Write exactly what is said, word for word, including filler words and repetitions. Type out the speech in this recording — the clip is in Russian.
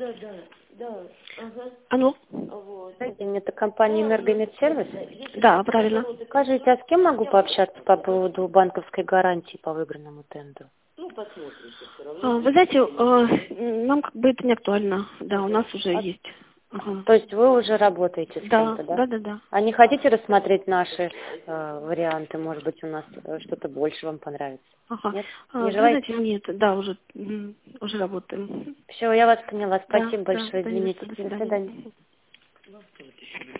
да, да, да. Ага. Алло. Вот. Это компания «Энергомедсервис»? Да, правильно. Скажите, а с кем могу пообщаться по поводу банковской гарантии по выигранному тендеру? Ну, посмотрите все равно. Вы знаете, э, нам как бы это не актуально. Да, у нас уже а... есть. Ага. То есть вы уже работаете с да, кем-то, да? Да, да, да. А не хотите рассмотреть наши э, варианты? Может быть, у нас что-то больше вам понравится? Ага. Нет? А, Не вы желаете? знаете, нет, да, уже, уже работаем. Все, я вас поняла. Да, Спасибо да, большое. да, не за Извините. что, до До свидания. свидания.